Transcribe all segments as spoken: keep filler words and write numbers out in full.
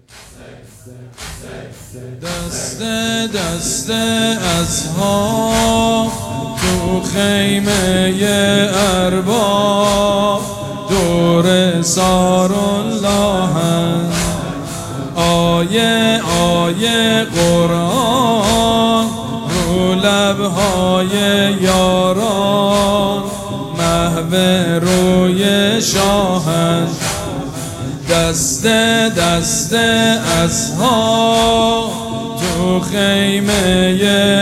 دست دست اصحاب تو خیمه ارباب دور سار اللهن، آیه آیه قرآن رو لبهای یاران، محو روی شاهن. دست دست اصحاب تو خیمه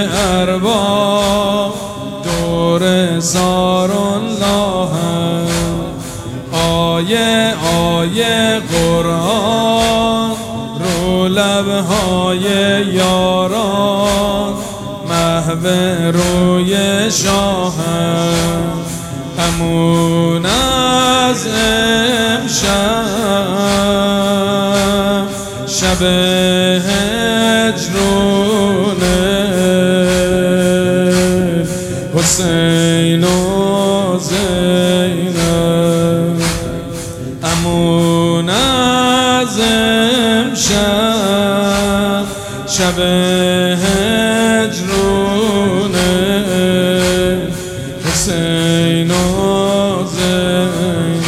ارباب دور سار اللهن، آیه آیه قرآن رو لبهای یاران، محو روی شاهن. امون از امشب شب هجرونه، حسین و زینب. امون از امشب شب هجرونه، حسین و زینب.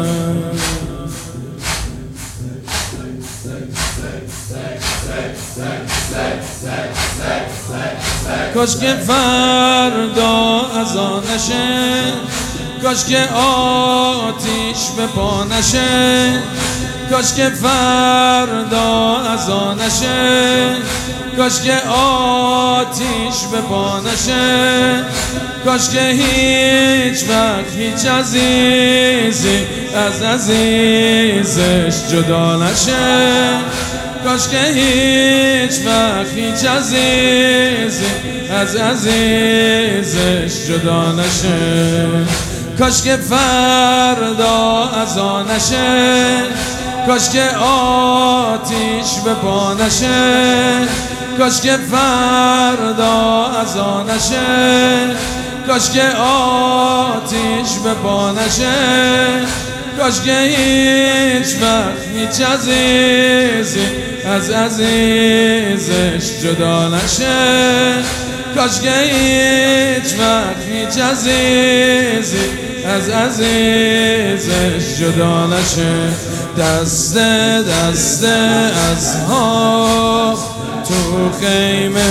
کاش که فردا از آن نشه، کاش که آتیش به پا نشه، کاش که فردا از آن نشه، کاش که آتیش به پا نشه، کاش که هیچ وقت هیچ عزیزی از عزیزش جدا نشه، کاش که هیچ وقت هیچ عزیزی از عزیزش جدا نشه. کاش که فردا از آن نشه، کاش که آتیش به پا نشه، کاش که فردا از آن نشه، کاش که آتیش به پا نشه، کاش که هیچ وقت هیچ عزیزی از عزیزش جدا نشه، کاش که هیچ وقت هیچ عزیزی از عزیزش جدا نشه. دست دست اصحاب تو خیمه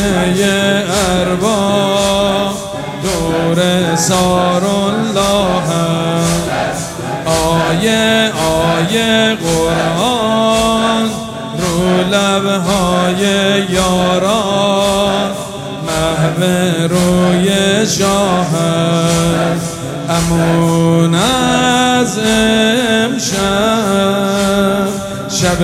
ارباب دور سار اللهن، آیه آیه قرآن رو لبهای یاران، محو روی شاهن. امون از امشب شب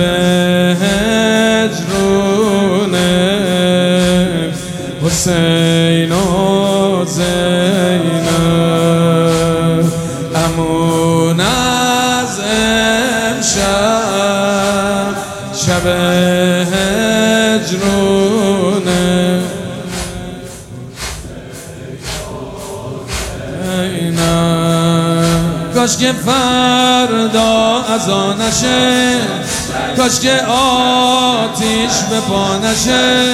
هجرونه، حسین و زینب. امون از امشب شب هجرونه، کاش که فردا از آن نشه، کاش که آتیش به پا نشه.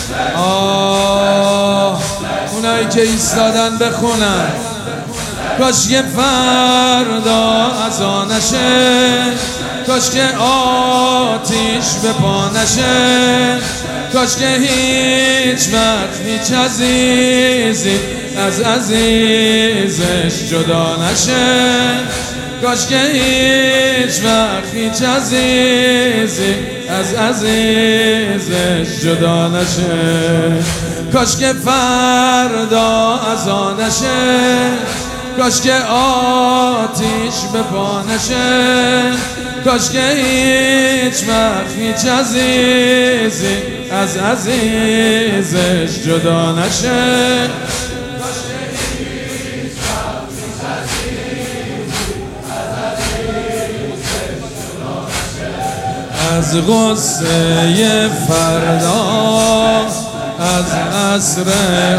آه اونایی که ایستادن بخونن. کاش که فردا از آن نشه، کاش که آتیش به پا نشه، کاش که هیچ وقت هیچ عزیزی از عزیزش جدا نشه، کاش که هیچ وقت هیچ عزیزی از عزیزش جدا نشه. کاش که فردا از آن نشه، کاش که آتیش به پا نشه، کاش که هیچ وقت هیچ عزیزی از عزیزش جدا نشه. از غصه فردا، از عصر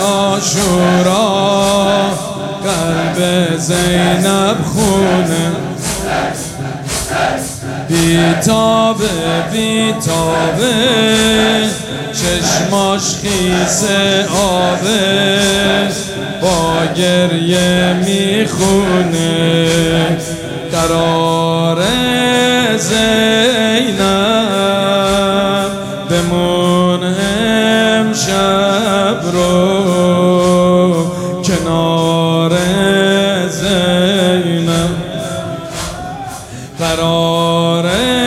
عاشورا، قلب زینب خونه بیتابه بیتابه چشماش خیسه آبه با گریه میخونه قرار زینب بمون امشب رو کنار زینب قرار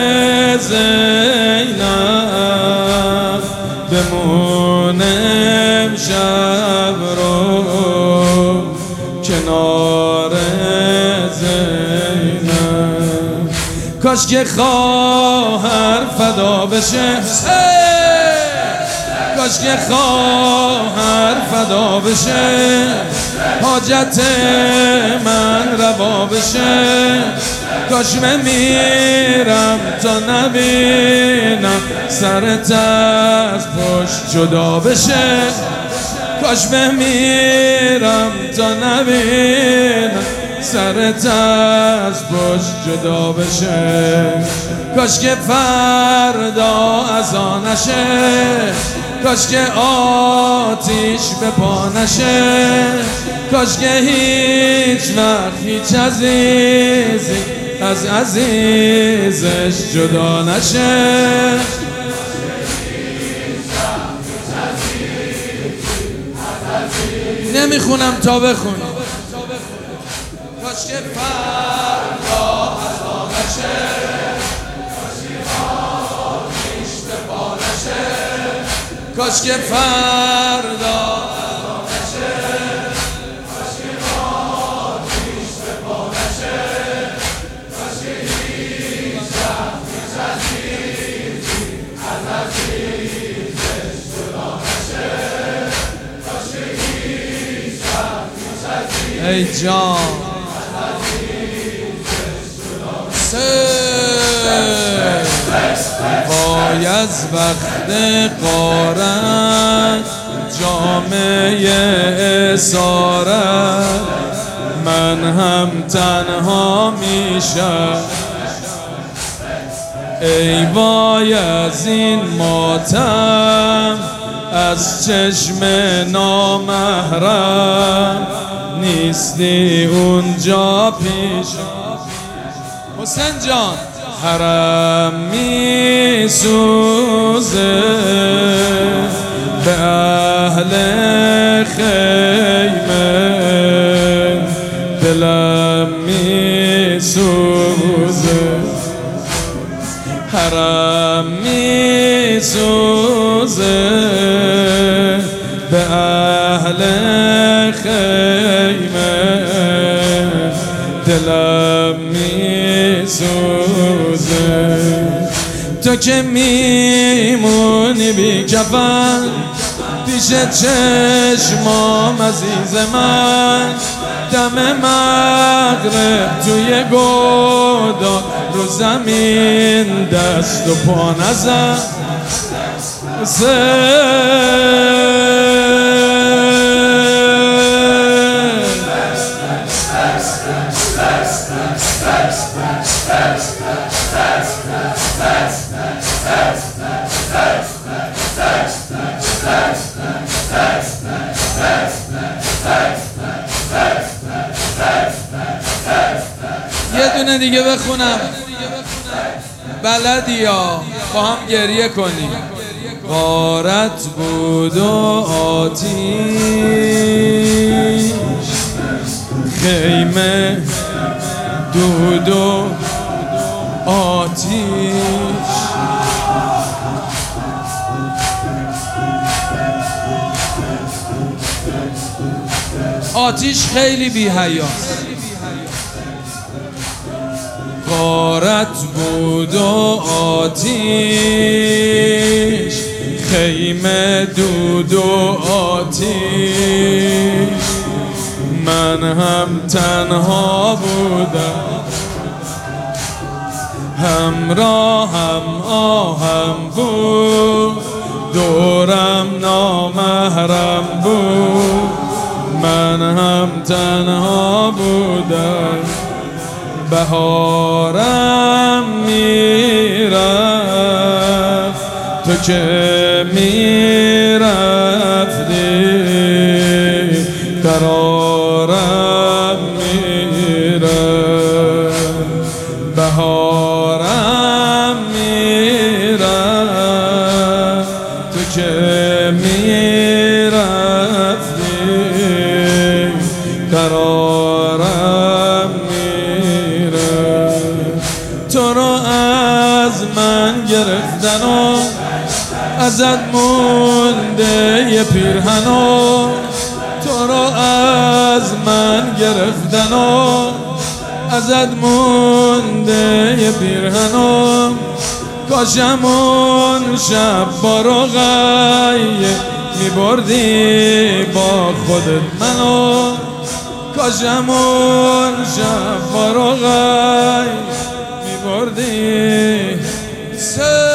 زینب بمون امشب رو کنار زینب کاش که خواهر فدا بشه کاش که خواهر فدا بشه حاجت من روا بشه کاش میمیرم تا نبینم سرت از پشت جدا بشه کاش بمیرم تا نبینم سرت از پشت جدا بشه کاش که فردا از آنشه کاش که آتیش به پا نشه کاش که هیچ وقت هیچ عزیزی از عزیزش جدا نشه نمیخونم تا بخون کاش که فردا از آنشه کاش که فردا نشه کاش که آتیش به پا نشه کاش که هیچ وقت هیچ عزیزی از عزیزش جدا نشه کاش که هیچ وقت هیچ عزیزی ای جان وای از وقت غارت جامعه اسارت من هم تنها میشم ای وای از این ماتم از چشم نامحرم نیستی اونجا پیشم حسین جان حرم می سوزه به اهل خیمه دلم می سوزه حرم می سوزه به اهل خیمه دلم می سوزه تو که میمونی بی کفن پیش چشمام عزیز من دم مغرب توی گودال رو زمین دست و پا نزن یه دونه دیگه بخونم بلدی یا با هم گریه کنیم غارت بود و آتیش خیمه دود و آتیش آتیش خیلی بی حیاست غارت بود و آتیش خیمه دود و آتیش من هم تنها بودم همراهم آهم بود دورم نامحرم بود من هم تنها بودم بهارم میرفت تو که میرفتی، قرارم میرفت. بهارم میرفت تو که میرفتی، قرارم میرفت. تو رو از من گرفتن و ازت مونده یه پیرهنو، تو رو از من گرفتن و ازت مونده یه پیرهنو. کاشمون شب با رقیه میبردی با خودت منو، کاشمون شب با رقیه میبردی.